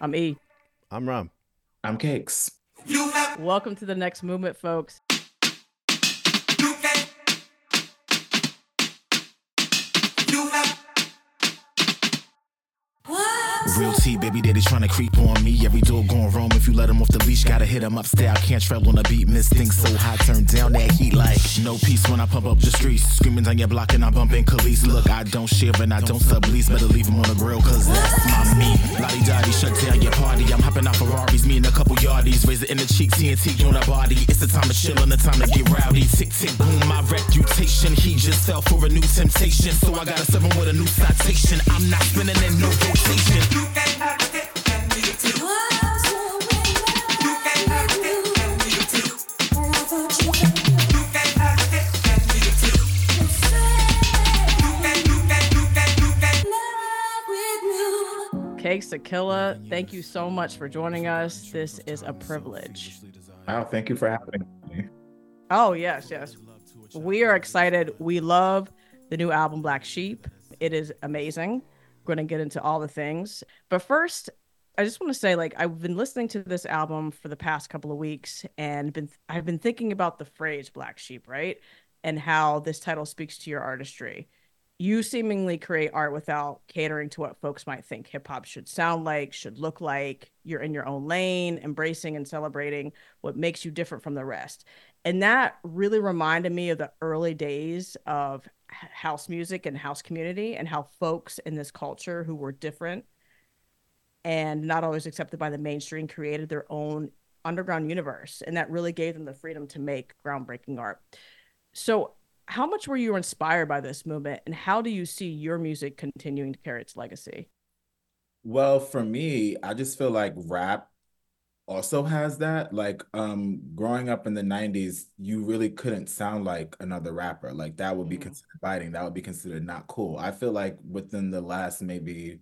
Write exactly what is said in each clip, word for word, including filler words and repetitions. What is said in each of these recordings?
I'm E. I'm Ram. I'm Cakes. Welcome to the next movement, folks. Real T, baby daddy trying to creep on me. Every door going wrong. If you let him off the leash, gotta hit him upstairs. I can't travel on a beat, miss things so hot. Turn down that heat like no peace when I pump up the streets. Screaming down your block and I'm bumping Khalees. Look, I don't share and I don't sublease. Better leave him on the grill, cause that's my meat. Lottie Dottie, shut down your party. I'm hopping out Ferraris, me and a couple yardies. Razor in the cheek, T N T on the body. It's the time to chill and the time to get rowdy. Tick, tick, boom, my reputation. He just fell for a new temptation. So I got a seven with a new citation. I'm not spinning in no rotation. You can't have it. Cakes the Killer, thank you so much for joining us. This is a privilege. Wow, thank you for having me. Oh, yes, yes. We are excited. We love the new album, Black Sheep. It is amazing. We're going to get into all the things. But first, I just want to say, like, I've been listening to this album for the past couple of weeks, and been I've been thinking about the phrase Black Sheep, right? And how this title speaks to your artistry. You seemingly create art without catering to what folks might think hip hop should sound like, should look like. You're in your own lane, embracing and celebrating what makes you different from the rest. And that really reminded me of the early days of house music and house community, and how folks in this culture who were different and not always accepted by the mainstream created their own underground universe. And that really gave them the freedom to make groundbreaking art. So how much were you inspired by this movement, and how do you see your music continuing to carry its legacy? Well, for me, I just feel like rap also has that. Like, um, growing up in the nineties, you really couldn't sound like another rapper. Like, that would be Mhm. considered biting. That would be considered not cool. I feel like within the last maybe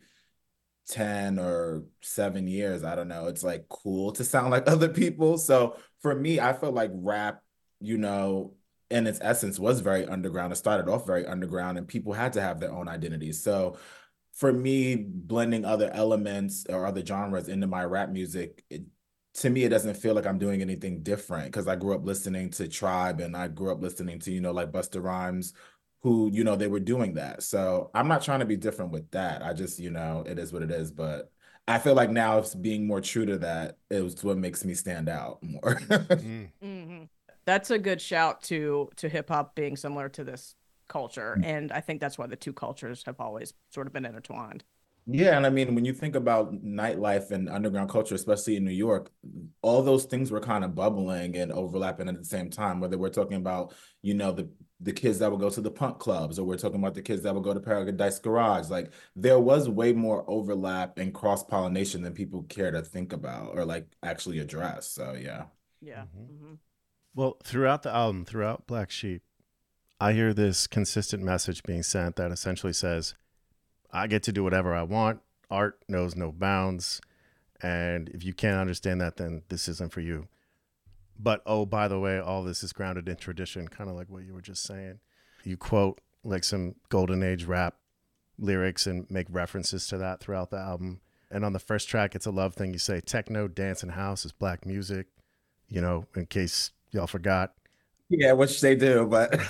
ten or seven years, I don't know, it's like cool to sound like other people. So for me, I feel like rap, you know, in its essence was very underground. It started off very underground and people had to have their own identities. So for me, blending other elements or other genres into my rap music, it, to me, it doesn't feel like I'm doing anything different, because I grew up listening to Tribe and I grew up listening to, you know, like Busta Rhymes, who, you know, they were doing that. So I'm not trying to be different with that. I just, you know, it is what it is. But I feel like now it's being more true to that is what makes me stand out more. Mm. Mm-hmm. That's a good shout to to hip hop being similar to this culture. And I think that's why the two cultures have always sort of been intertwined. Yeah, and I mean, when you think about nightlife and underground culture, especially in New York, all those things were kind of bubbling and overlapping at the same time, whether we're talking about, you know, the the kids that would go to the punk clubs, or we're talking about the kids that would go to Paradise Garage. Like, there was way more overlap and cross-pollination than people care to think about or like actually address. So yeah. Yeah. Mhm. Mm-hmm. Well, throughout the album, throughout Black Sheep, I hear this consistent message being sent that essentially says, I get to do whatever I want. Art knows no bounds. And if you can't understand that, then this isn't for you. But, oh, by the way, all this is grounded in tradition, kind of like what you were just saying. You quote like some golden age rap lyrics and make references to that throughout the album. And on the first track, it's a love thing. You say techno, dance, and house is black music, you know, in case y'all forgot. Yeah, which they do, but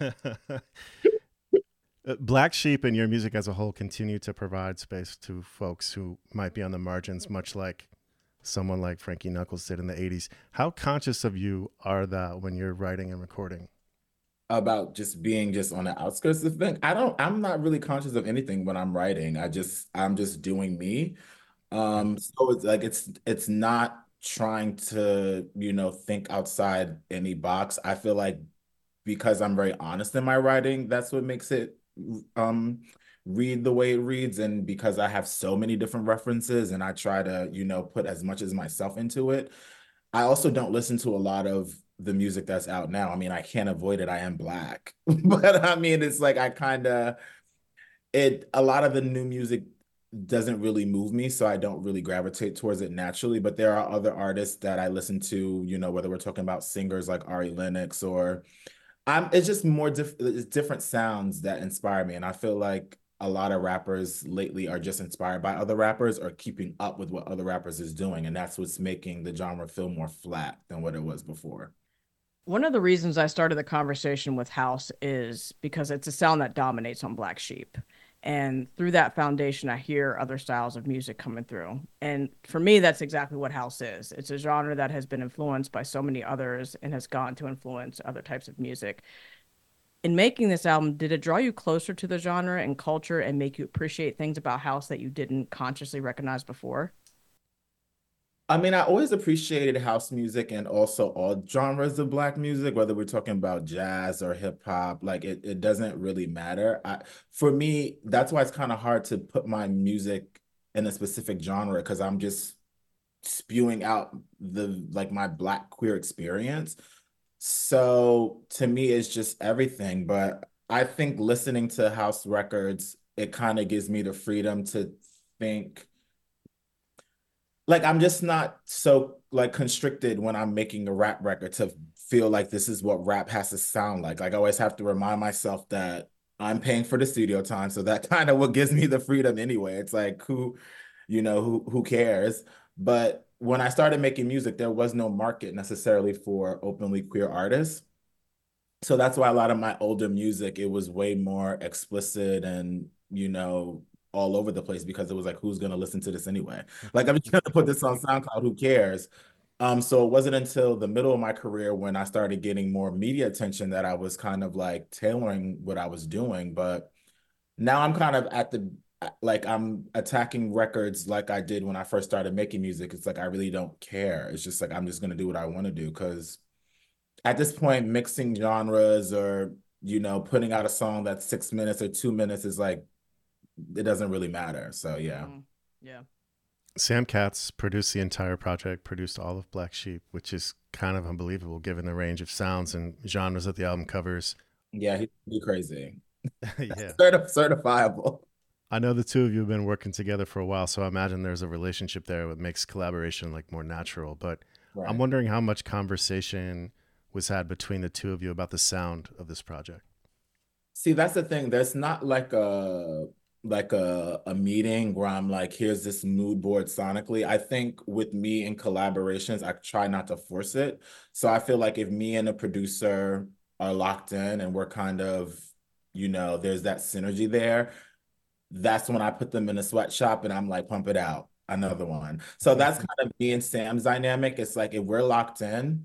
Black Sheep and your music as a whole continue to provide space to folks who might be on the margins, much like someone like Frankie Knuckles did in the eighties. How conscious of you are that when you're writing and recording? about just being just on the outskirts of the thing. I don't, I'm not really conscious of anything when I'm writing. I just, I'm just doing me. Um, so it's like it's it's not trying to, you know, think outside any box. I feel like because I'm very honest in my writing, that's what makes it um read the way it reads. And because I have so many different references and I try to, you know, put as much as myself into it. I also don't listen to a lot of the music that's out now. I mean, I can't avoid it. I am Black. But I mean, it's like I kind of it a lot of the new music doesn't really move me, so I don't really gravitate towards it naturally. But there are other artists that I listen to, you know, whether we're talking about singers like Ari Lennox or I'm it's just more diff it's different sounds that inspire me. And I feel like a lot of rappers lately are just inspired by other rappers or keeping up with what other rappers is doing. And that's what's making the genre feel more flat than what it was before. One of the reasons I started the conversation with house is because it's a sound that dominates on Black Sheep. And through that foundation, I hear other styles of music coming through. And for me, that's exactly what house is. It's a genre that has been influenced by so many others and has gone to influence other types of music. In making this album, did it draw you closer to the genre and culture and make you appreciate things about house that you didn't consciously recognize before? I mean, I always appreciated house music and also all genres of Black music, whether we're talking about jazz or hip hop, like it, it doesn't really matter. I, for me, that's why it's kind of hard to put my music in a specific genre because I'm just spewing out the like my Black queer experience. So to me, it's just everything. But I think listening to house records, it kind of gives me the freedom to think like I'm just not so like constricted when I'm making a rap record to feel like this is what rap has to sound like. Like I always have to remind myself that I'm paying for the studio time. So that kind of what gives me the freedom anyway. It's like who, you know, who who cares? But when I started making music, there was no market necessarily for openly queer artists. So that's why a lot of my older music, it was way more explicit and, you know, all over the place because it was like, who's going to listen to this anyway? Like, I'm just going to put this on SoundCloud, who cares? Um, so it wasn't until the middle of my career when I started getting more media attention that I was kind of like tailoring what I was doing. But now I'm kind of at the, like, I'm attacking records like I did when I first started making music. It's like, I really don't care. It's just like, I'm just going to do what I want to do. Because at this point, mixing genres or, you know, putting out a song that's six minutes or two minutes is like, it doesn't really matter. So yeah. Mm, yeah. Sam Katz produced the entire project, produced all of Black Sheep, which is kind of unbelievable given the range of sounds and genres that the album covers. Yeah, he's pretty crazy. Yeah. Certif- certifiable. I know the two of you have been working together for a while, so I imagine there's a relationship there that makes collaboration like more natural. But right. I'm wondering how much conversation was had between the two of you about the sound of this project. See, that's the thing. There's not like a like a, a meeting where I'm like, here's this mood board sonically. I think with me in collaborations, I try not to force it. So I feel like if me and a producer are locked in and we're kind of, you know, there's that synergy there, that's when I put them in a sweatshop and I'm like, pump it out, another one. So that's kind of me and Sam's dynamic. It's like, if we're locked in,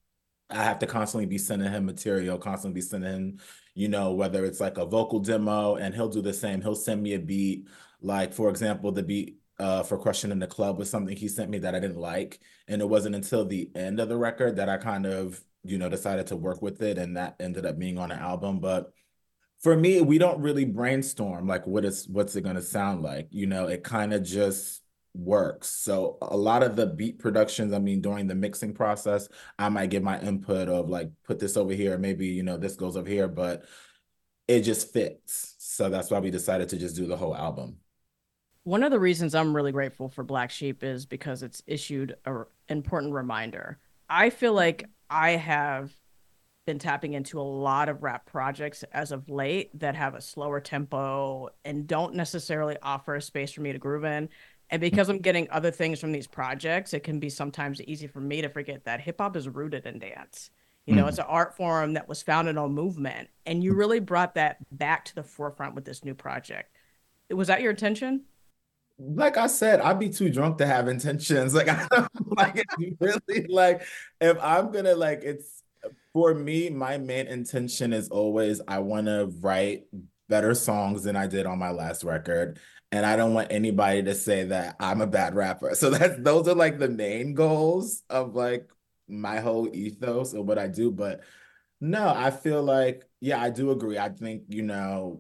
I have to constantly be sending him material, constantly be sending him, you know, whether it's like a vocal demo, and he'll do the same. He'll send me a beat. Like, for example, the beat uh, for Crushing in the Club was something he sent me that I didn't like. And it wasn't until the end of the record that I kind of, you know, decided to work with it. And that ended up being on an album. But for me, we don't really brainstorm like what is, what's it going to sound like? You know, it kind of just works. So a lot of the beat productions, I mean, during the mixing process, I might give my input of like, put this over here, maybe, you know, this goes over here, but it just fits. So that's why we decided to just do the whole album. One of the reasons I'm really grateful for Black Sheep is because it's issued an important reminder. I feel like I have been tapping into a lot of rap projects as of late that have a slower tempo and don't necessarily offer a space for me to groove in. And because I'm getting other things from these projects, it can be sometimes easy for me to forget that hip hop is rooted in dance. You know, mm. it's an art form that was founded on movement. And you really brought that back to the forefront with this new project. Was that your intention? Like I said, I'd be too drunk to have intentions. Like, I don't like it really, like, if I'm gonna, like, it's, for me, my main intention is always, I want to write better songs than I did on my last record. And I don't want anybody to say that I'm a bad rapper. So that's, those are like the main goals of like my whole ethos of what I do. But no, I feel like, yeah, I do agree. I think, you know,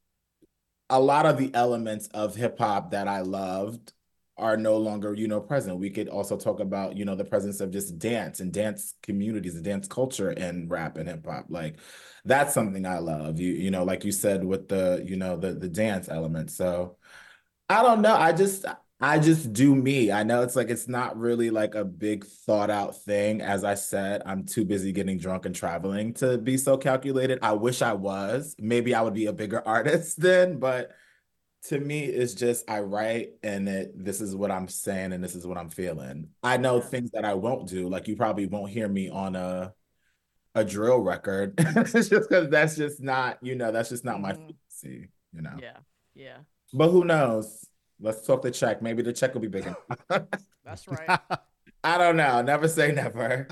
a lot of the elements of hip hop that I loved are no longer, you know, present. We could also talk about, you know, the presence of just dance and dance communities and dance culture in rap and hip hop. Like, that's something I love. You, you know, like you said, with the, you know, the the dance element. So I don't know. I just, I just do me. I know it's like, it's not really like a big thought out thing. As I said, I'm too busy getting drunk and traveling to be so calculated. I wish I was. Maybe I would be a bigger artist then, but to me, it's just I write and it, this is what I'm saying and this is what I'm feeling. I know Yeah. things that I won't do. Like you probably won't hear me on a a drill record. It's just because that's just not, you know, that's just not my Mhm. frequency, you know. Yeah. Yeah. But who knows? Let's talk the check. Maybe the check will be big enough. That's right. I don't know. Never say never.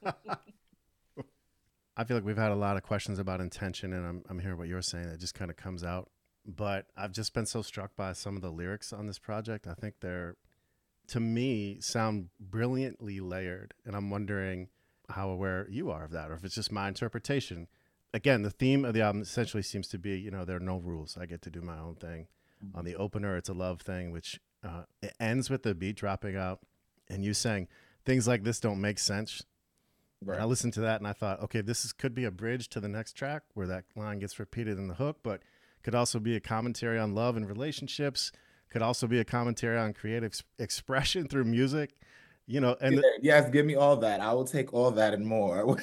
I feel like we've had a lot of questions about intention, and I'm I'm hearing what you're saying. It just kind of comes out. But I've just been so struck by some of the lyrics on this project. I think they're, to me, sound brilliantly layered, and I'm wondering how aware you are of that, or if it's just my interpretation. Again, the theme of the album essentially seems to be, you know, there are no rules. I get to do my own thing. On the opener, it's a love thing, which uh, it ends with the beat dropping out, and you saying things like this don't make sense. Right. And I listened to that and I thought, okay, this is, could be a bridge to the next track where that line gets repeated in the hook, but could also be a commentary on love and relationships. Could also be a commentary on creative ex- expression through music, you know. And yeah, the, yes, give me all that. I will take all that and more.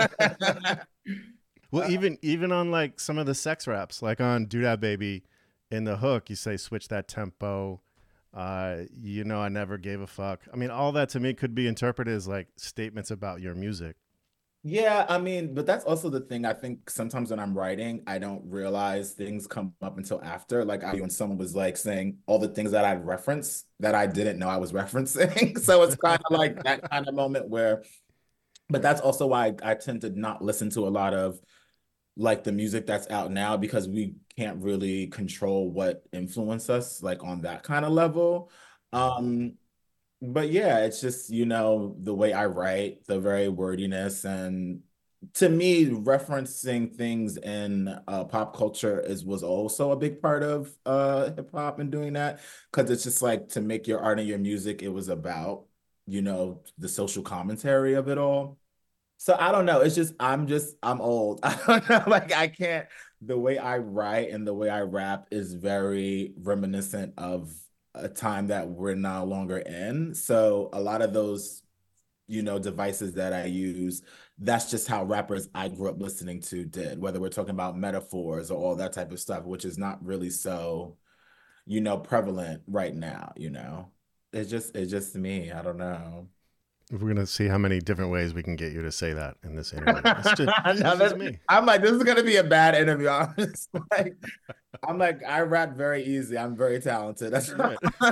well, uh, even even on like some of the sex raps, like on "Do That Baby," in the hook, you say switch that tempo. Uh, you know, I never gave a fuck. I mean, all that to me could be interpreted as like statements about your music. Yeah, I mean, but that's also the thing. I think sometimes when I'm writing, I don't realize things come up until after. Like I, when someone was like saying all the things that I'd reference that I didn't know I was referencing. So it's kind of like that kind of moment where, but that's also why I, I tend to not listen to a lot of like the music that's out now because we can't really control what influence us like on that kind of level. Um, but yeah, it's just, you know, the way I write, the very wordiness, and to me, referencing things in uh, pop culture is was also a big part of uh hip hop and doing that because it's just like to make your art and your music, it was about, you know, the social commentary of it all. So I don't know. It's just I'm just I'm old. I don't know. Like I can't. The way I write and the way I rap is very reminiscent of a time that we're no longer in. So a lot of those, you know, devices that I use, that's just how rappers I grew up listening to did. Whether we're talking about metaphors or all that type of stuff, which is not really so, you know, prevalent right now. You know, it's just it's just me. I don't know. We're gonna see how many different ways we can get you to say that in this interview. It's just, No, this is me. I'm like, this is gonna be a bad interview. I'm just like, I'm like, I rap very easy. I'm very talented. That's Right.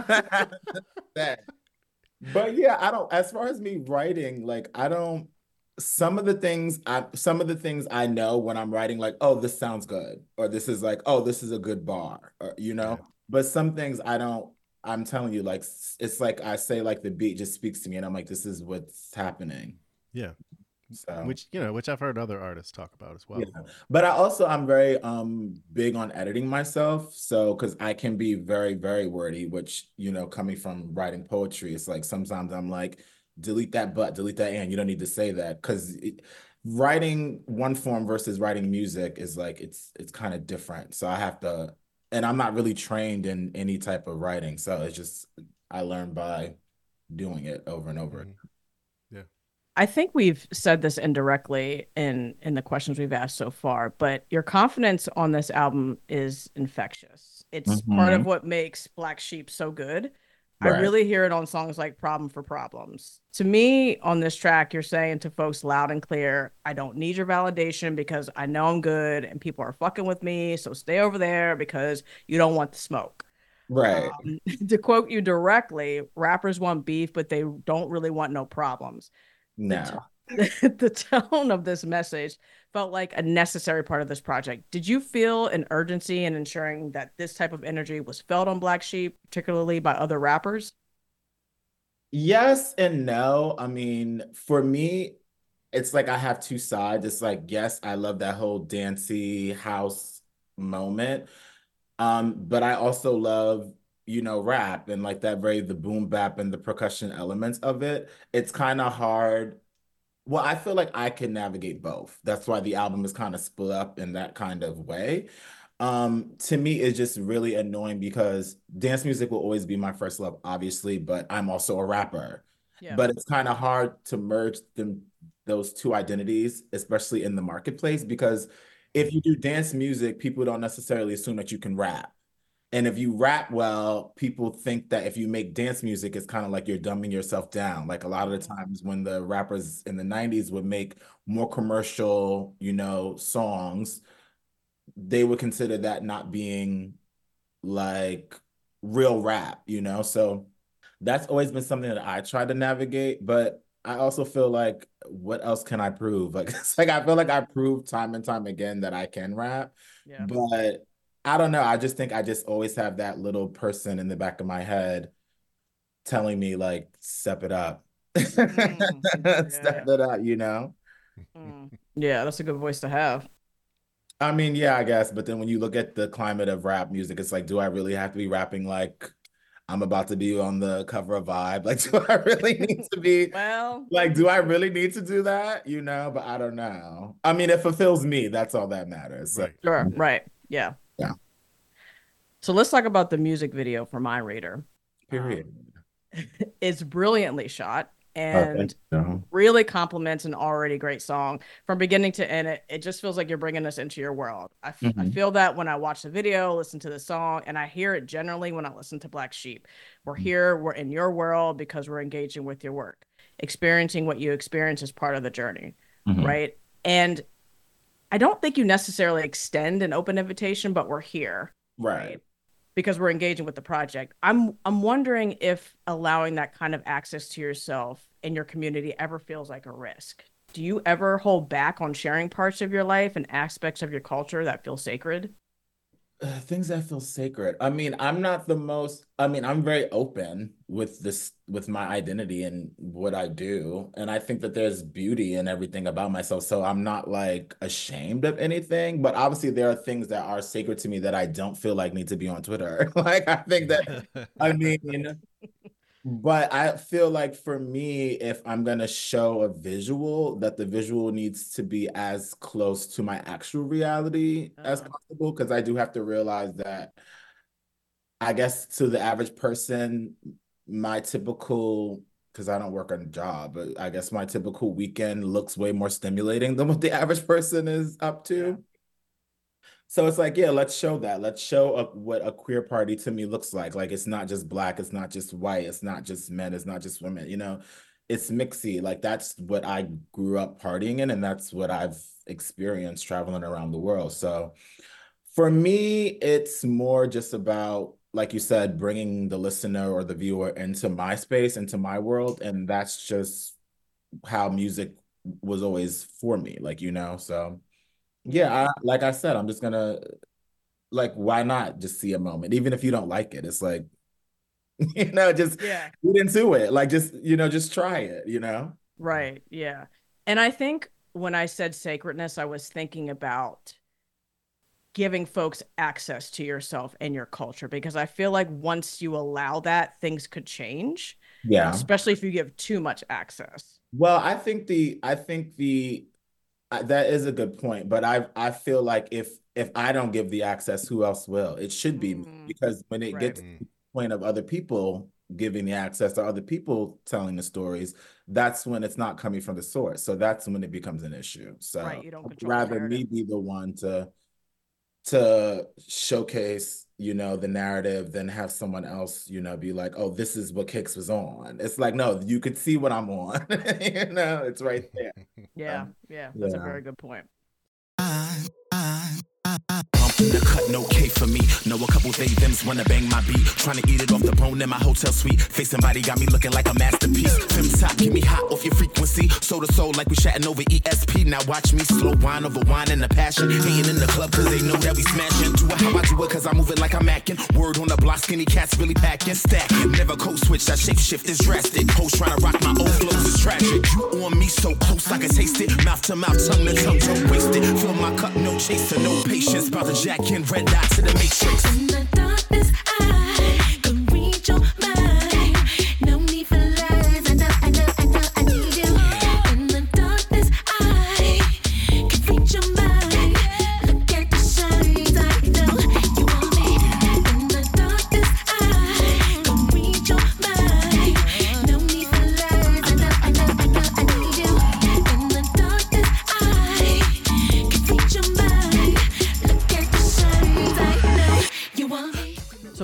that. But yeah, I don't. As far as me writing, like, I don't. Some of the things I, some of the things I know when I'm writing, like, oh, this sounds good, or this is like, oh, this is a good bar, or you know. Yeah. But some things I don't. I'm telling you, like, it's like I say, like the beat just speaks to me, and I'm like, this is what's happening. Yeah. So, which you know, which I've heard other artists talk about as well. yeah. But I also I'm very um big on editing myself. So because I can be very, very wordy, which you know, coming from writing poetry, it's like sometimes I'm like, delete that but, delete that and you don't need to say that. Because writing one form versus writing music is like it's it's kind of different. So I have to, and I'm not really trained in any type of writing. So it's just I learned by doing it over and over. Mhm. Yeah. I think we've said this indirectly in in the questions we've asked so far, but your confidence on this album is infectious. It's part of Mhm. what makes Black Sheep so good. I Right. really hear it on songs like Problem for Problems. To me, on this track, you're saying to folks loud and clear, I don't need your validation because I know I'm good and people are fucking with me. So stay over there because you don't want the smoke. Right. Um, to quote you directly, rappers want beef, but they don't really want no problems. No. The, the tone of this message felt like a necessary part of this project. Did you feel an urgency in ensuring that this type of energy was felt on Black Sheep, particularly by other rappers? Yes and no. I mean, for me, it's like I have two sides. It's like, yes, I love that whole dancey house moment. Um, but I also love, you know, rap and like that very the boom bap and the percussion elements of it. It's kind of hard. Well, I feel like I can navigate both. That's why the album is kind of split up in that kind of way. Um, to me, it's just really annoying because dance music will always be my first love, obviously, but I'm also a rapper. Yeah. But it's kind of hard to merge them, those two identities, especially in the marketplace, because if you do dance music, people don't necessarily assume that you can rap. And if you rap well, people think that if you make dance music, it's kind of like you're dumbing yourself down. Like a lot of the times when the rappers in the nineties would make more commercial, you know, songs, they would consider that not being like real rap, you know? So that's always been something that I try to navigate, but I also feel like, what else can I prove? Like, it's like I feel like I proved time and time again that I can rap, Yeah. but I don't know. I just think I just always have that little person in the back of my head telling me like, step it up, Mm, step yeah. it up, you know? Mm. Yeah, that's a good voice to have. I mean, yeah, I guess. But then when you look at the climate of rap music, it's like, do I really have to be rapping like I'm about to be on the cover of Vibe? Like, do I really need to be Well, like, do I really need to do that? You know, but I don't know. I mean, it fulfills me. That's all that matters. So, Right. sure, right. Yeah. Yeah. So let's talk about the music video for Mind Reader. period. It's brilliantly shot Oh, and thank you. really complements an already great song from beginning to end. It, it just feels like you're bringing us into your world. I, f- I Mhm. feel that when I watch the video, listen to the song, and I hear it generally when I listen to Black Sheep. We're here, we're in your world because we're engaging with your work. Experiencing what you experience is part of the journey, Mhm. right? And I don't think you necessarily extend an open invitation, but we're here, Right. because we're engaging with the project. I'm I'm wondering if allowing that kind of access to yourself in your community ever feels like a risk. Do you ever hold back on sharing parts of your life and aspects of your culture that feel sacred? Uh, things that feel sacred. I mean, I'm not the most, I mean, I'm very open with this, with my identity and what I do. And I think that there's beauty in everything about myself. So I'm not like ashamed of anything, but obviously there are things that are sacred to me that I don't feel like need to be on Twitter. Like, I think that, I mean, but I feel like for me, if I'm going to show a visual, that the visual needs to be as close to my actual reality as Uh. possible, because I do have to realize that, I guess, to the average person, my typical, because I don't work on a job, but I guess my typical weekend looks way more stimulating than what the average person is up to. So it's like, yeah, let's show that. Let's show a, what a queer party to me looks like. Like, it's not just Black, it's not just white, it's not just men, it's not just women, you know, it's mixy. Like, that's what I grew up partying in, and that's what I've experienced traveling around the world. So for me, it's more just about, like you said, bringing the listener or the viewer into my space, into my world. And that's just how music was always for me, like, you know, so. Yeah, I, like I said, I'm just gonna, like, why not just see a moment? Even if you don't like it, it's like, you know, just Yeah. get into it. Like, just, you know, just try it, you know? Right. Yeah. And I think when I said sacredness, I was thinking about giving folks access to yourself and your culture, because I feel like once you allow that, things could change, Yeah. especially if you give too much access. Well, I think the, I think the, uh, that is a good point, but I, I feel like if, if I don't give the access, who else will? It should be me, Mm, because when it right. gets to the point of other people giving the access or other people telling the stories, that's when it's not coming from the source. So that's when it becomes an issue. So Right. You don't I'd control the rather me narrative. be the one to to showcase, you know, the narrative than have someone else, you know, be like, oh, this is what Kix was on. It's like, no, you could see what I'm on. You know, it's right there. Yeah. Um, Yeah. That's a yeah. very good point. Bump in the cut, no K for me. Know a couple they thems wanna bang my beat. Trying to eat it off the bone in my hotel suite. Facing body got me looking like a masterpiece. Fem top, get me hot off your frequency. Soul to soul like we chatting over E S P. Now watch me slow wine over wine and the passion. Hating in the club cause they know that we smashing. Do it how I do it cause I move it like I'm macking. Word on the block, skinny cats really packing. Stacking, never code switch, that shape shift is drastic. Hoes trying to rock my old flows is tragic. You on me so close I can taste it. Mouth to mouth, tongue to tongue, don't waste it. Fill my cup, no chaser, no patience. About to jack in, red dot to the matrix. In the darkness, I can read your mind. No need for lies. I know, I know, I know, I need you. In the darkness, I can read your mind. Look at the signs, I know you want me. In the darkness, I can read your mind. No need for lies. I know, I know, I know, I need you. In the darkness, I can read your mind. Look at the signs, I know you want me.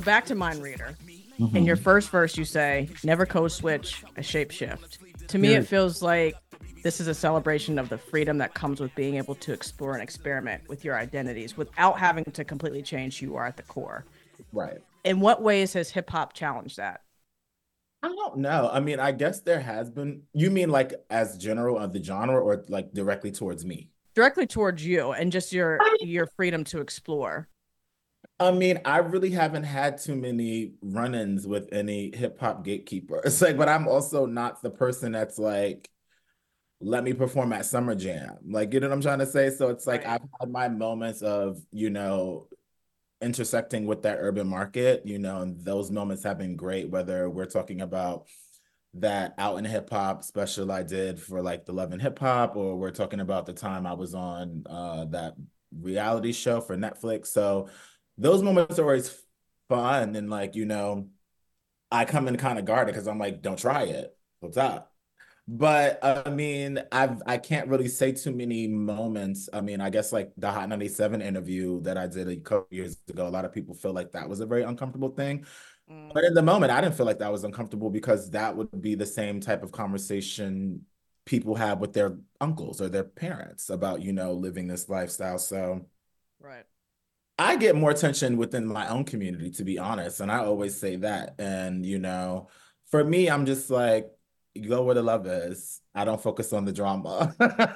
back to Mind Reader. Mhm. In your first verse, you say, never code switch, a shape shift. To me, it feels like this is a celebration of the freedom that comes with being able to explore and experiment with your identities without having to completely change who you are at the core. Right. In what ways has hip hop challenged that? I don't know. I mean, I guess there has been, you mean like as general of the genre or like directly towards me? Directly towards you and just your your freedom to explore. I mean, I really haven't had too many run-ins with any hip hop gatekeepers. Like, but I'm also not the person that's like, let me perform at Summer Jam. Like, you know what I'm trying to say? So it's like Right. I've had my moments of, you know, intersecting with that urban market, you know, and those moments have been great, whether we're talking about that Out in Hip Hop special I did for like the Love and Hip Hop, or we're talking about the time I was on uh, that reality show for Netflix. So those moments are always fun. And like, you know, I come in kind of guarded because I'm like, don't try it. What's up? But I mean, I've I can't really say too many moments. I mean, I guess like the Hot ninety-seven interview that I did a couple years ago, a lot of people feel like that was a very uncomfortable thing. Mm. But in the moment, I didn't feel like that was uncomfortable because that would be the same type of conversation people have with their uncles or their parents about, you know, living this lifestyle. So Right. I get more attention within my own community, to be honest. And I always say that. And, you know, for me, I'm just like, you go where the love is. I don't focus on the drama.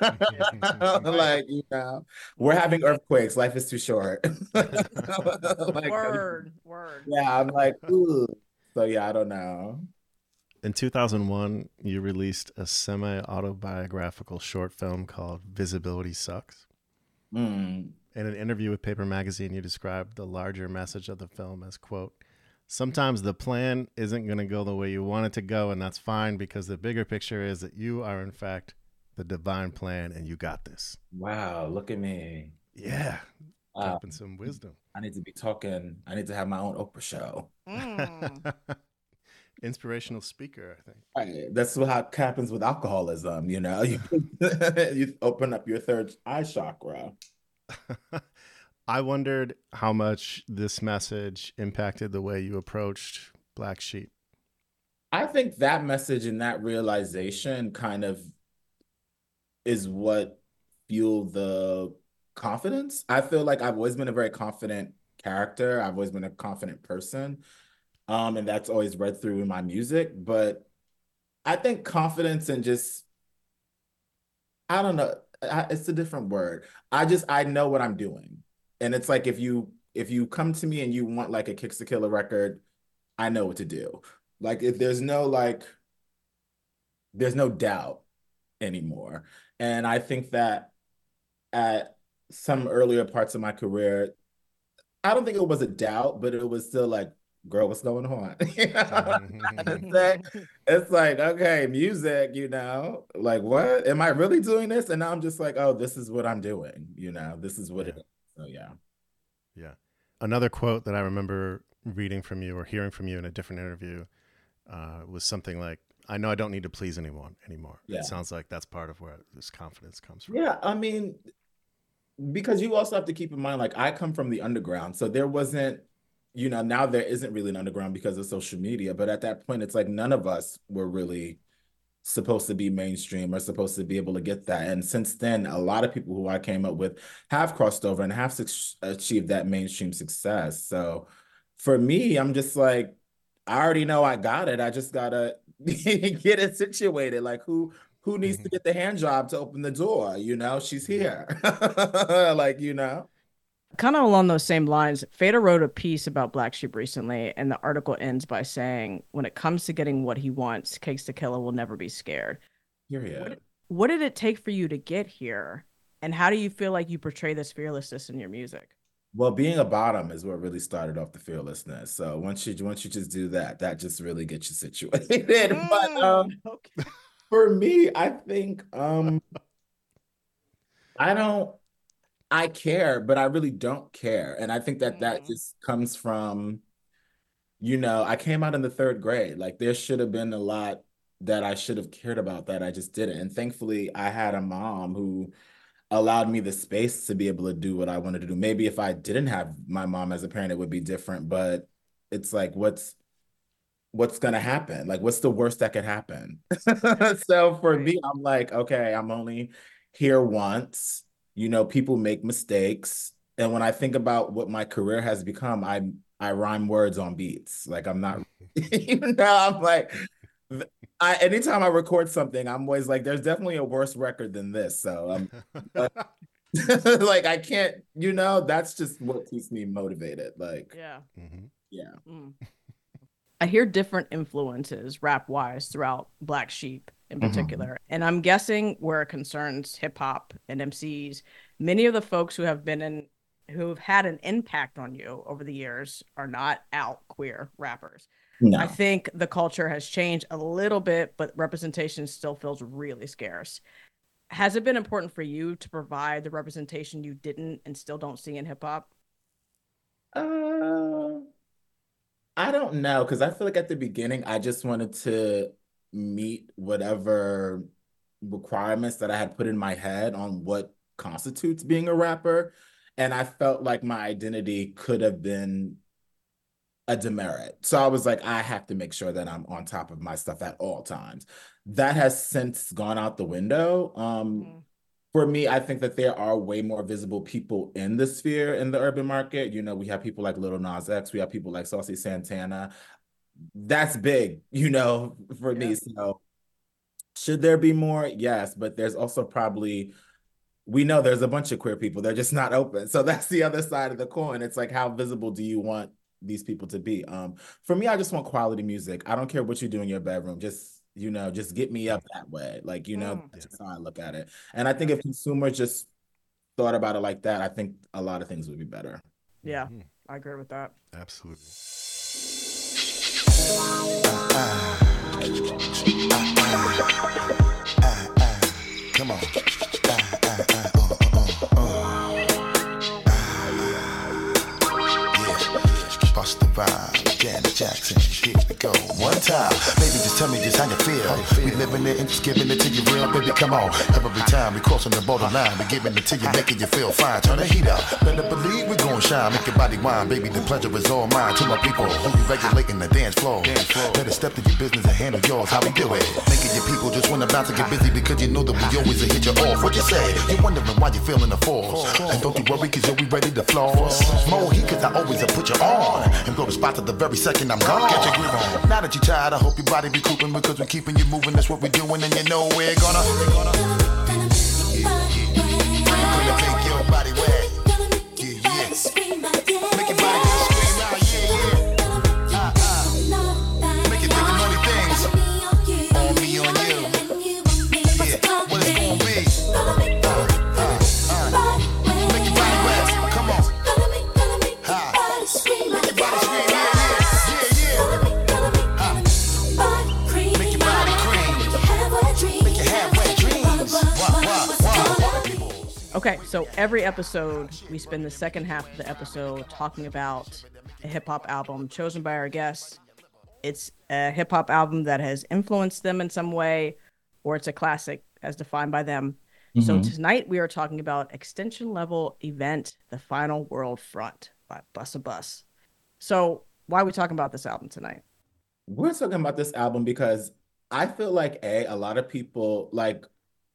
Like, you know, we're having earthquakes. Life is too short. Like, Word, word. yeah, I'm like, ooh. So yeah, I don't know. In two thousand one, you released a semi-autobiographical short film called Visibility Sucks. Mm. In an interview with Paper Magazine, you described the larger message of the film as, quote, sometimes the plan isn't going to go the way you want it to go, and that's fine because the bigger picture is that you are, in fact, the divine plan, and you got this. Wow, look at me. Yeah, Wow. dropping some wisdom. I need to be talking. I need to have my own Oprah show. Mm. Inspirational speaker, I think. Right. That's what ha- happens with alcoholism, you know. You, you open up your third eye chakra. I wondered how much this message impacted the way you approached Black Sheep. I think that message and that realization kind of is what fueled the confidence. I feel like I've always been a very confident character. I've always been a confident person. Um, and that's always read through in my music. But I think confidence and just, I don't know, I, it's a different word. I just, I know what I'm doing. And it's like, if you, if you come to me and you want like a Kicks to Killer record, I know what to do. Like, if there's no like, there's no doubt anymore. And I think that at some earlier parts of my career, I don't think it was a doubt, but it was still like, girl, what's going on? You know? It's like, it's like, okay, music, you know, like, what? Am I really doing this? And now I'm just like, oh, this is what I'm doing. You know, this is what Yeah. it is. So, yeah. Yeah. Another quote that I remember reading from you or hearing from you in a different interview uh, was something like, I know I don't need to please anyone anymore. Yeah. It sounds like that's part of where this confidence comes from. Yeah, I mean, because you also have to keep in mind, like, I come from the underground. So there wasn't, you know, now there isn't really an underground because of social media. But at that point, it's like none of us were really supposed to be mainstream or supposed to be able to get that. And since then, a lot of people who I came up with have crossed over and have su- achieved that mainstream success. So for me, I'm just like, I already know I got it. I just gotta get it situated. Like, who who needs to get the hand job to open the door? You know, she's here. Like, you know. Kind of along those same lines, Fada wrote a piece about Black Sheep recently, and the article ends by saying, when it comes to getting what he wants, Cakes to Killer will never be scared. Period. What did it take for you to get here? And how do you feel like you portray this fearlessness in your music? Well, being a bottom is what really started off the fearlessness. So once you once you just do that, that just really gets you situated. But um, Mm, okay. for me, I think um, I don't. I care, but I really don't care. And I think that that Mhm. just comes from, you know, I came out in the third grade. Like, there should have been a lot that I should have cared about that I just didn't. And thankfully, I had a mom who allowed me the space to be able to do what I wanted to do. Maybe if I didn't have my mom as a parent, it would be different. But it's like what's what's gonna happen? Like, what's the worst that could happen? So for me, I'm like, okay, I'm only here once. You know, people make mistakes. And when I think about what my career has become, I I rhyme words on beats. Like I'm not, you know, I'm like, I anytime I record something, I'm always like, there's definitely a worse record than this. So um, like I can't, you know, that's just what keeps me motivated. Like, Yeah. Mhm. yeah. Mm. I hear different influences rap wise throughout Black Sheep in Mhm. particular. And I'm guessing where it concerns hip hop and M Cs, many of the folks who have been in who've had an impact on you over the years are not out queer rappers. No. I think the culture has changed a little bit, but representation still feels really scarce. Has it been important for you to provide the representation you didn't and still don't see in hip hop? Uh, I don't know, because I feel like at the beginning, I just wanted to meet whatever requirements that I had put in my head on what constitutes being a rapper. And I felt like my identity could have been a demerit. So I was like, I have to make sure that I'm on top of my stuff at all times. That has since gone out the window. Um, Mm. for me, I think that there are way more visible people in the sphere in the urban market. You know, we have people like Lil Nas X, we have people like Saucy Santana. That's big, you know, for Yeah. me. So should there be more? Yes, but there's also probably we know there's a bunch of queer people. They're just not open. So that's the other side of the coin. It's like, how visible do you want these people to be? Um, for me, I just want quality music. I don't care what you do in your bedroom. Just, you know, just get me up that way. Like, you know, Mm. that's just how I look at it. And I think if consumers just thought about it like that, I think a lot of things would be better. Yeah, Mhm. I agree with that. Absolutely. Come on. Bust the vibe, Janet Jackson, here we go. One time, baby, just tell me just how you feel. We living it and just giving it to you real, baby, come on. Every time we crossing the borderline, we giving it to you, making you feel fine. Turn the heat up, better believe we gon' shine. Make your body wine, baby, the pleasure is all mine. To my people who be regulating the dance floor. Better step to your business and handle yours, how we do it. Making your people just wanna bounce and get busy because you know that we always hit you off. What you say? You wondering why you feeling the force. And don't you worry, cause you'll be ready to floss. More heat, cause I always uh, put you on. And go to spot to the very second I'm gone. Get your groove on. Now that you're tired, I hope your body be cooping because we're keeping you moving. That's what we're doing, and you know we're gonna. We're gonna, gonna make your body wet. Yeah, yeah. Make your body go scream out, yeah, yeah. Uh, uh. Make it think of money things. On me, on you. Yeah, what it's gonna be. Uh, uh, uh. Make your body wet. Come on. Ha. Make your body scream, yeah, yeah. Yeah, yeah. Uh. Make your body cream. Make you have wet dreams. Wah, wah, wah, wah. Okay, so every episode, we spend the second half of the episode talking about a hip hop album chosen by our guests. It's a hip hop album that has influenced them in some way, or it's a classic as defined by them. So Mhm. tonight we are talking about Extension Level Event, The Final World Front by Busta Bus. So why are we talking about this album tonight? We're talking about this album because I feel like a a lot of people like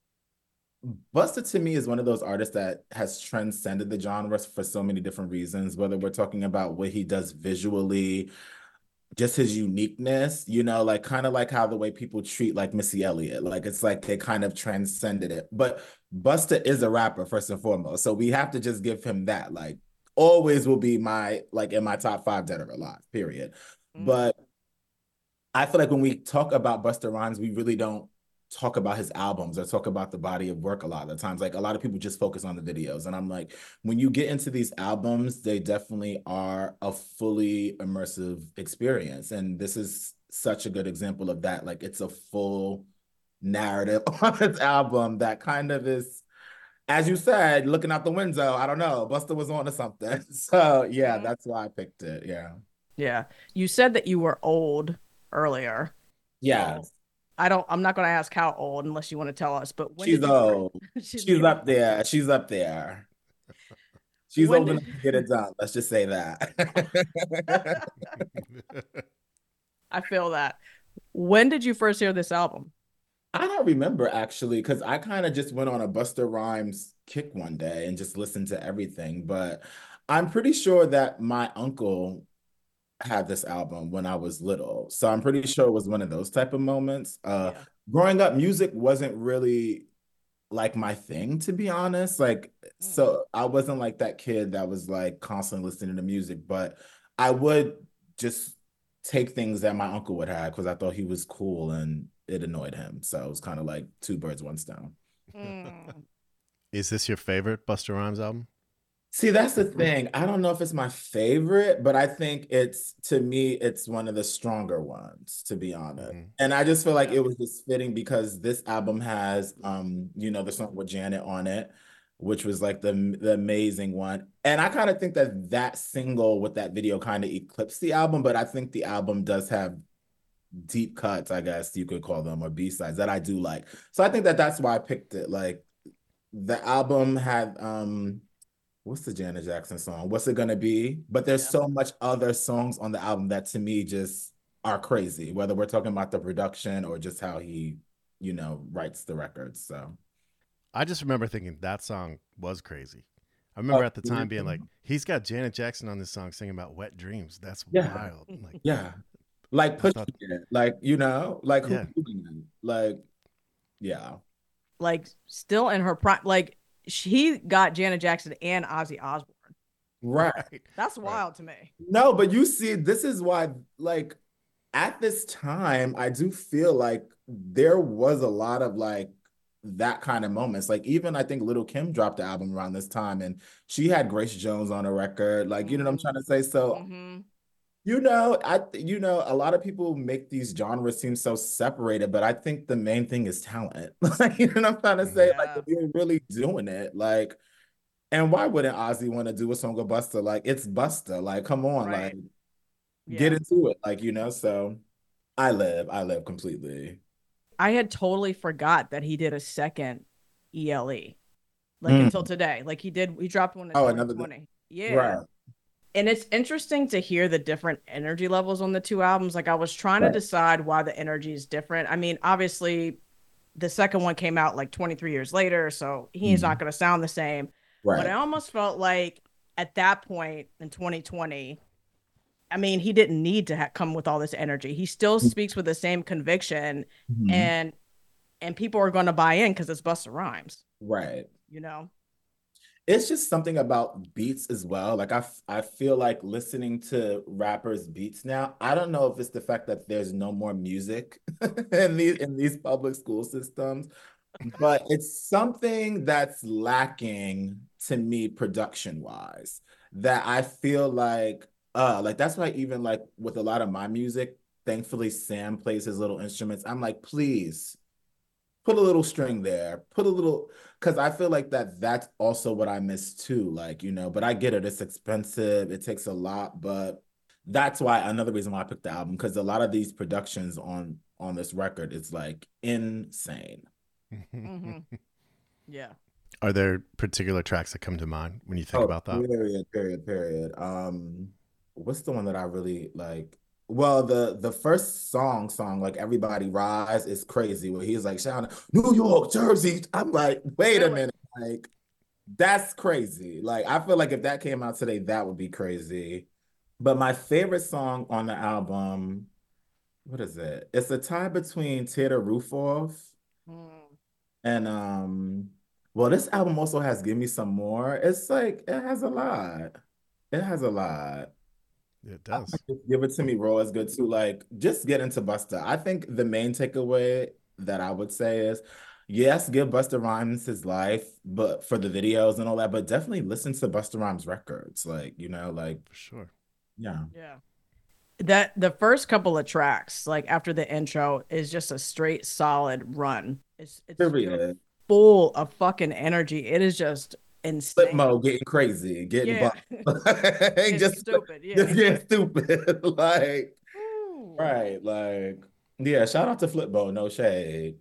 Busta to me is one of those artists that has transcended the genres for so many different reasons, whether we're talking about what he does visually, just his uniqueness, you know, like kind of like how the way people treat like Missy Elliott, like it's like they kind of transcended it. But Busta is a rapper first and foremost, so we have to just give him that. Like, always will be my like in my top five dead or alive, period. Mm. But I feel like when we talk about Busta Rhymes, we really don't talk about his albums or talk about the body of work a lot of the times. Like a lot of people just focus on the videos. And I'm like, when you get into these albums, they definitely are a fully immersive experience. And this is such a good example of that. Like it's a full narrative on this album that kind of is, as you said, looking out the window. I don't know. Busta was on to something. So yeah, Mhm. that's why I picked it. Yeah. Yeah. You said that you were old earlier. Yeah. I don't, I'm not going to ask how old unless you want to tell us, but when She's did you- old. She's She's the- up there. She's up there. She's When old did- enough to get it done. Let's just say that. I feel that. When did you first hear this album? I don't remember actually, because I kind of just went on a Busta Rhymes kick one day and just listened to everything. But I'm pretty sure that my uncle had this album when I was little. So I'm pretty sure it was one of those type of moments. Uh, Yeah. growing up, music wasn't really like my thing, to be honest. Like, so I wasn't like that kid that was like constantly listening to music, but I would just take things that my uncle would have because I thought he was cool and it annoyed him. So it was kind of like two birds, one stone. Mm. Is this your favorite Busta Rhymes album? See, that's the thing. I don't know if it's my favorite, but I think it's, to me, it's one of the stronger ones, to be honest. Mhm. And I just feel like it was just fitting because this album has, um, you know, the song with Janet on it, which was like the, the amazing one. And I kind of think that that single with that video kind of eclipsed the album, but I think the album does have deep cuts, I guess you could call them, or B-sides that I do like. So I think that that's why I picked it. Like, the album had, um, what's the Janet Jackson song? What's It Gonna Be? But there's Yeah. so much other songs on the album that to me just are crazy, whether we're talking about the production or just how he, you know, writes the records. So I just remember thinking that song was crazy. I remember Oh, at the time being yeah. like, he's got Janet Jackson on this song singing about wet dreams. That's Yeah. wild. Like, yeah, like I pushing thought- it, like, you know, like Yeah. who's doing it? Like, yeah. Like still in her prime. Like she got Janet Jackson and Ozzy Osbourne. Right. right. That's Right. wild to me. No, but you see, this is why, like, at this time, I do feel like there was a lot of like that kind of moments. Like, even I think Little Kim dropped the album around this time, and she had Grace Jones on a record. Like, you know what I'm trying to say? So, Mhm. you know, I, you know, a lot of people make these genres seem so separated, but I think the main thing is talent. Like, you know what I'm trying to say? Like, Yeah. if you're really doing it, like, and why wouldn't Ozzy want to do a song with Busta? Like, it's Busta. Like, come on, Right. like, Yeah. get into it. Like, you know, so I live, I live completely. I had totally forgot that he did a second E L E, like Mm. until today. Like he did, he dropped one in Oh, another- twenty twenty. Yeah. Right. And it's interesting to hear the different energy levels on the two albums. Like I was trying Right. to decide why the energy is different. I mean, obviously, the second one came out like twenty-three years later, so he's Mhm. not going to sound the same. But I Right. almost felt like at that point in twenty twenty, I mean, he didn't need to ha- come with all this energy. He still speaks with the same conviction, Mhm. and and people are going to buy in because it's Busta Rhymes. Right. You know. It's just something about beats as well. Like I, f- I feel like listening to rappers' beats now. I don't know if it's the fact that there's no more music in these in these public school systems, but it's something that's lacking to me production wise. That I feel like, uh, like that's why even like with a lot of my music, thankfully Sam plays his little instruments. I'm like, please put a little string there, put a little, because I feel like that that's also what I miss too. Like, you know, but I get it, it's expensive, it takes a lot, but that's why another reason why I picked the album, because a lot of these productions on on this record, it's like insane. hmm Yeah. Are there particular tracks that come to mind when you think Oh, about that? period, period, period. Um, what's the one that I really like? Well, the the first song, song like "Everybody Rise" is crazy. Where he's like shouting "New York, Jersey." I'm like, wait a Really? minute, like that's crazy. Like I feel like if that came out today, that would be crazy. But my favorite song on the album, what is it? It's a tie between "Tear the Roof Off" Mm. and um. Well, this album also has "Give Me Some More." It's like it has a lot. It has a lot. It does. Just Give It To Me Raw is good too. Like, just get into Busta. I think the main takeaway that I would say is, yes, give Busta Rhymes his life, but for the videos and all that, but definitely listen to Busta Rhymes records. Like, you know, like, For sure. yeah. Yeah. That the first couple of tracks, like after the intro, is just a straight solid run. It's it's Period. full of fucking energy. It is just insane. Flip mode getting crazy, getting Yeah. buff. It's just stupid. Yeah. just getting stupid. Like, Ooh. right, like, yeah, shout out to Flipbo, no shade.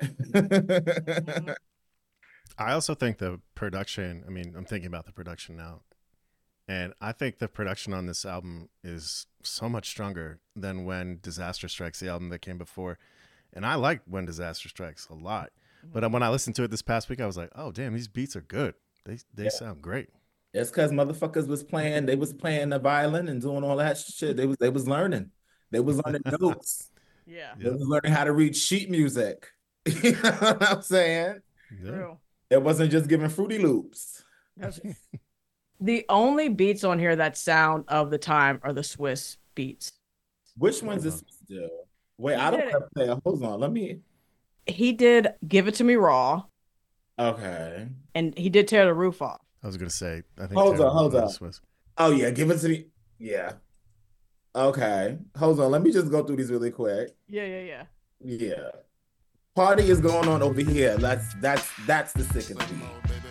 Mhm. I also think the production, I mean, I'm thinking about the production now. And I think the production on this album is so much stronger than when Disaster Strikes, the album that came before. And I like When Disaster Strikes a lot. But when I listened to it this past week, I was like, oh, damn, these beats are good. They they Yeah. sound great. It's because motherfuckers was playing, they was playing the violin and doing all that shit. They was they was learning. They was learning notes. Yeah. They was learning how to read sheet music. You know what I'm saying? Yeah. True. It wasn't just giving Fruity Loops. That's- the only beats on here that sound of the time are the Swiss beats. Which one's this do? Wait, I don't did have to play. Hold on, let me. He did Give It to Me Raw, Okay. and he did Tear the Roof Off. I was gonna say, I think Hold Taylor on, hold Swift on. was- Oh yeah, give it to me. Yeah. Okay. Hold on. Let me just go through these really quick. Yeah, yeah, yeah. Yeah. Party is going on over here. That's that's that's the sickest beat.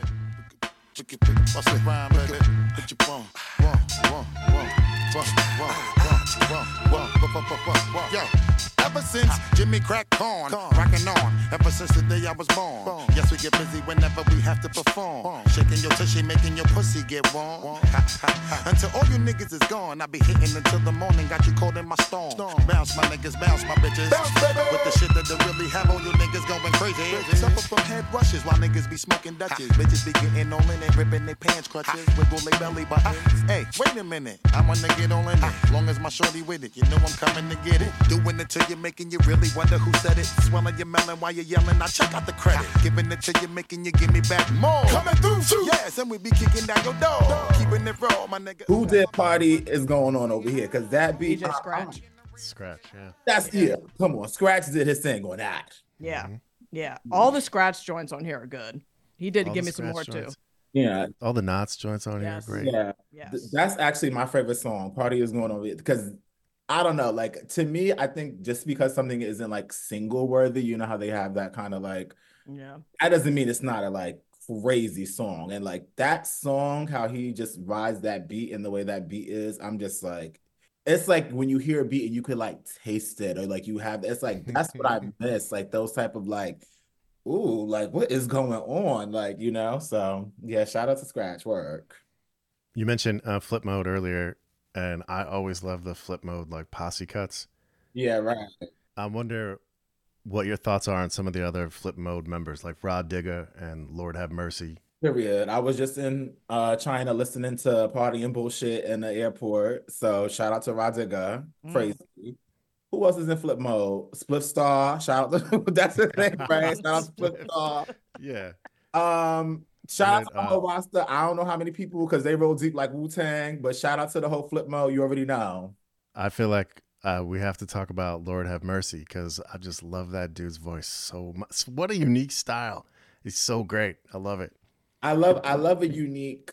Bust it rhyme, baby. Put your bum, bum, bum, bum, bum, bum, bum, bum, bum, bum, bum, bum, bum. Yo, ever since Jimmy cracked corn, rockin' on. Ever since the day I was born. Yes, we get busy whenever we have to perform. Shaking your tushy, making your pussy get warm. Until all you niggas is gone, I be hitting until the morning. Got you caught in my storm. Bounce, my niggas, bounce, my bitches. With the shit that they really have all you niggas going crazy. Suffer from head rushes while niggas be smoking Dutches. Bitches be getting all in it, ripping their pants crutches, wiggle their belly buttons. Hey, wait a minute, I wanna get all in it. Long as my shorty with it, you know I'm coming to get it. Doing it till you're making you really wonder who said it. Swelling your melon while you're yelling, I check out the credit. Giving it till you're making you give me back more. Coming through too. Yes, and we be kicking down your door. Keeping it raw, my nigga. Who did Party is going on over here? Because that beat, D J Scratch. Scratch, yeah. that's yeah. Come on, Scratch did his thing on that. Yeah, yeah. All the Scratch joints on here are good. He did All give the me some more scratch too. joints. Yeah, All the Knots joints on Yes. here are great. yeah. Yes. Th- That's actually my favorite song. Party is going on because I don't know. Like to me, I think just because something isn't like single worthy, you know how they have that kind of like Yeah. that doesn't mean it's not a like crazy song. And like that song, how he just rides that beat and the way that beat is, I'm just like, it's like when you hear a beat and you could like taste it or like you have, it's like, that's what I miss. Like those type of like, ooh, like what is going on? Like, you know, so yeah, shout out to Scratch Work. You mentioned uh, flip mode earlier, and I always love the flip mode like posse cuts. Yeah, right. I wonder what your thoughts are on some of the other flip mode members like Rod Digger and Lord Have Mercy. Period. I was just in uh China listening to Party and Bullshit in the airport. So shout out to Radiga. Mm. Crazy. Who else is in flip mode? Split Star. Shout out to that's the thing, right? Shout out to Split Star. Yeah. Um, shout And out to then, the whole uh, roster. I don't know how many people because they roll deep like Wu-Tang, but shout out to the whole flip mode. You already know. I feel like uh, we have to talk about Lord Have Mercy because I just love that dude's voice so much. What a unique style. It's so great. I love it. I love I love a unique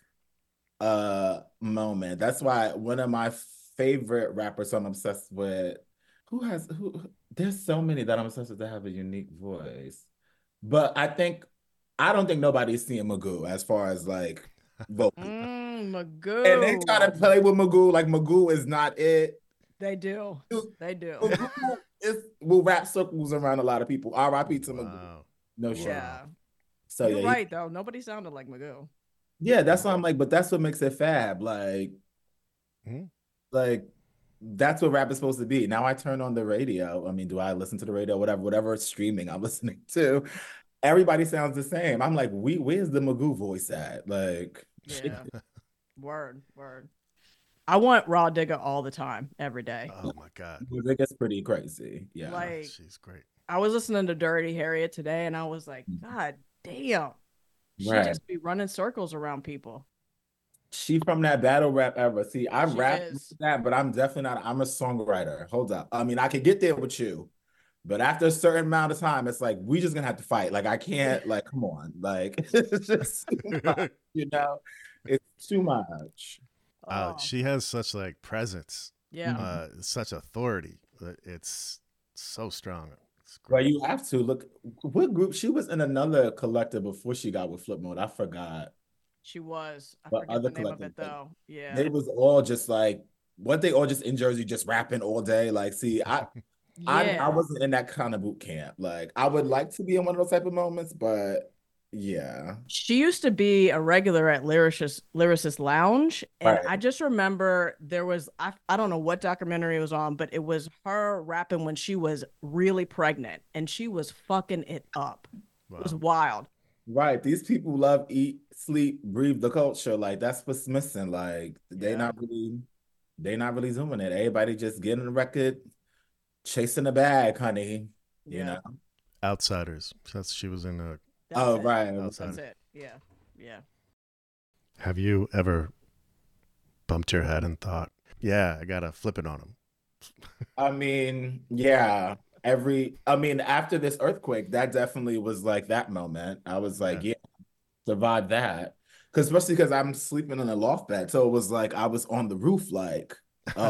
uh moment. That's why one of my favorite rappers I'm obsessed with. Who has who there's so many that I'm obsessed with that have a unique voice. But I think I don't think nobody's seeing Magoo as far as like vocal. Mm, Magoo. And they try to play with Magoo like Magoo is not it. They do. They do. Magoo is will rap circles around a lot of people. R I P to Magoo. Wow. No shit. Yeah. So You're yeah, he- right though. Nobody sounded like Magoo. yeah, that's why I'm like, but that's what makes it fab. Like, Mhm. like that's what rap is supposed to be. Now I turn on the radio. I mean, do I listen to the radio? Whatever, whatever streaming I'm listening to, everybody sounds the same. I'm like, we where's the Magoo voice at? Like, Yeah. Word, word. I want Raw Digger all the time, every day. Oh my God. it gets pretty crazy. Yeah. Like, She's great. I was listening to Dirty Harriet today, and I was like, God damn, she Right. just be running circles around people. She from that battle rap era. See, I She rap is. that, but I'm definitely not. I'm a songwriter. Hold up. I mean, I could get there with you, but after a certain amount of time, it's like we just gonna have to fight. Like I can't. Like, come on. Like it's just too much, you know, it's too much. Uh, Oh, she has such like presence, yeah. uh, such authority. that It's so strong. It's Well, great. you have to look. What group? She was in another collective before she got with Flip Mode. I forgot. She was. I But forget other the name of collective, it like, though. Yeah. They was all just like, what they all just in Jersey, just rapping all day. Like, see, I. I, yeah. I wasn't in that kind of boot camp. Like I would like to be in one of those type of moments, but Yeah. She used to be a regular at Lyricist Lyricist Lounge, and Right. I just remember there was I, I don't know what documentary it was on, but it was her rapping when she was really pregnant, and she was fucking it up. It was Wow. wild. Right. These people love eat, sleep, breathe the culture. Like that's what's missing. Like they Yeah. not really, they not really zooming it. Everybody just getting the record, chasing the bag, honey. You Yeah. know. Outsiders. That's she was in a. That's Oh it. right. Outside. That's it. Yeah. Yeah. Have you ever bumped your head and thought, "Yeah, I gotta flip it on him"? I mean, yeah. Every, I mean, after this earthquake, that definitely was like that moment. I was like, Yeah. yeah, survive that. Because especially because I'm sleeping in a loft bed, so it was like I was on the roof, like, oh,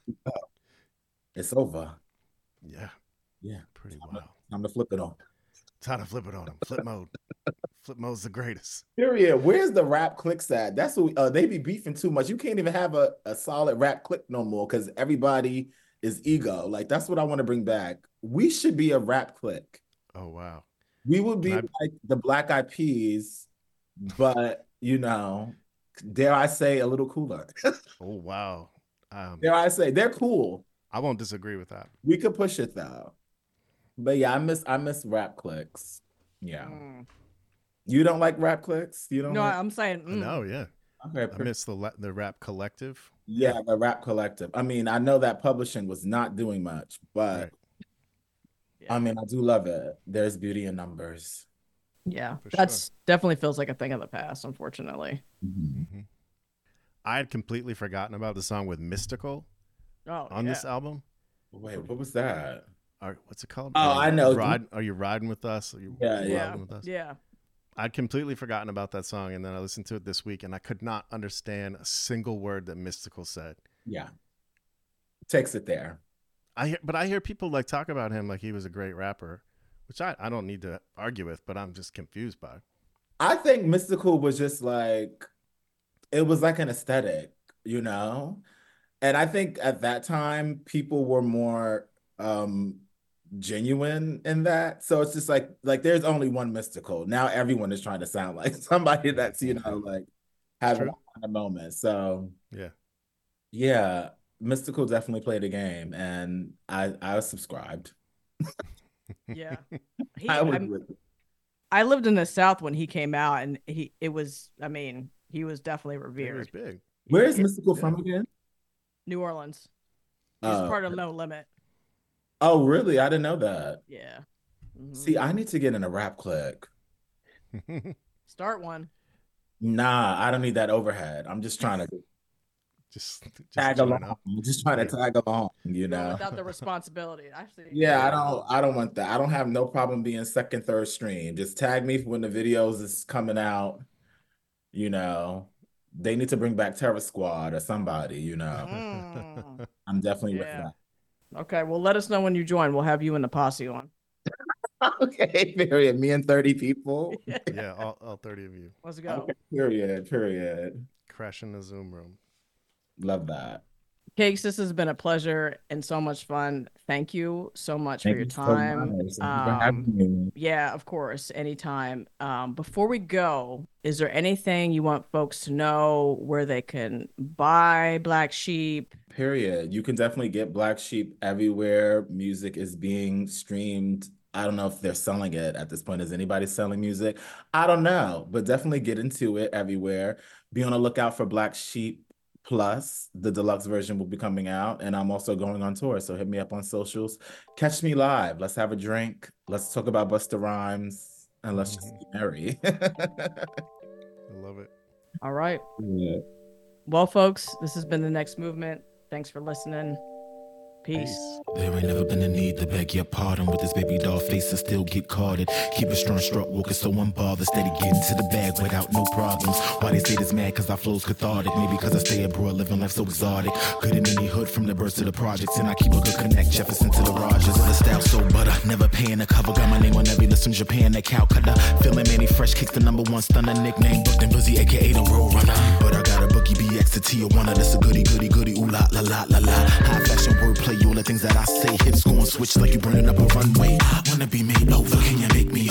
it's over. Yeah, Yeah, pretty time to, wild. time to flip it on. Time to flip it on him. Flip mode. Flip mode's the greatest. Period. Where's the rap clicks at? That's what uh, they be beefing too much. You can't even have a, a solid rap click no more because everybody is ego. Like that's what I want to bring back. We should be a rap click. Oh wow. We would be Can I- like the Black Eyed Peas, but you know, dare I say a little cooler. Oh wow. Um, Dare I say they're cool. I won't disagree with that. We could push it though. But yeah, I miss I miss rap clicks. Yeah. Mm. You don't like rap clicks? You don't No, like I'm saying mm. No, yeah. okay, I miss the la- the rap collective. yeah, the rap collective. I mean, I know that publishing was not doing much, but Right. Yeah. I mean, I do love it. There's beauty in numbers. Yeah, For that's definitely feels like a thing of the past, unfortunately. hmm I had completely forgotten about the song with Mystical Oh, on yeah. this album. Wait, what was that? Are, what's it called? Oh, Are you I know. Ride, are you riding with us? Are you Yeah, riding yeah, with us? yeah. I'd completely forgotten about that song, and then I listened to it this week, and I could not understand a single word that Mystical said. Yeah. Takes it there. I hear, but I hear people like talk about him like he was a great rapper, which I, I don't need to argue with, but I'm just confused by. I think Mystical was just like, it was like an aesthetic, you know? And I think at that time, people were more um genuine in that. So it's just like, like there's only one Mystical. Now everyone is trying to sound like somebody that's, you know, like having True. a moment. So Yeah. yeah, Mystical definitely played a game and I I was subscribed. Yeah. He, I was I'm- with it. I lived in the South when he came out, and he it was. I mean, he was definitely It was revered. big. Where is Yeah. Mystical yeah. from again? New Orleans. He's Oh. part of No Limit. Oh, really? I didn't know that. Yeah. Mhm. See, I need to get in a rap clique. Start one. Nah, I don't need that overhead. I'm just trying to just, just tag join along. up. I'm just trying to tag along, you Go know. without the responsibility. Actually. Yeah, I don't I don't want that. I don't have no problem being second, third stream. Just tag me when the videos is coming out. You know, they need to bring back Terror Squad or somebody, you know. Mm. I'm definitely Yeah. with Okay. Well, let us know when you join. We'll have you and the posse on. that. Okay, period. Me and thirty people. Yeah, all, all thirty of you Let's go. Okay, period, period. crashing the Zoom room. Love that. Cakes, this has been a pleasure and so much fun. Thank you so much Thank for your you so time. much. Thank you for Um, having me. Yeah, of course, anytime. Um, before we go, is there anything you want folks to know where they can buy Black Sheep? Period. You can definitely get Black Sheep everywhere. Music is being streamed. I don't know if they're selling it at this point. Is anybody selling music? I don't know, but definitely get into it everywhere. Be on the lookout for Black Sheep Plus. The deluxe version will be coming out, and I'm also going on tour. So hit me up on socials. Catch me live. Let's have a drink. Let's talk about Busta Rhymes, and let's just be merry. I love it. All right. Yeah. Well, folks, this has been The Next Movement. Thanks for listening. Peace. Peace. There ain't never been a need to beg your pardon. With this baby doll face, I still get carded. Keep it strong, struck, walking so unbothered. Steady getting to the bag without no problems. Why they say this mad? Cause I flow's cathartic. Maybe cause I stay abroad, living life so exotic. Good in any hood from the birth to the projects. And I keep a good connect, Jefferson to the Rogers. The style so butter, never paying a cover. Got my name on every list from Japan to Calcutta. Feeling many fresh kicks, the number one stunner. Nickname booked and Buzzy, aka the road runner. But I got a bookie B X to Tijuana. That's a goody, goody, goody. Ooh la la la la la. High fashion wordplay, all the things that I say. Hips going switch like you burning up a runway. I wanna be made over. Can you make me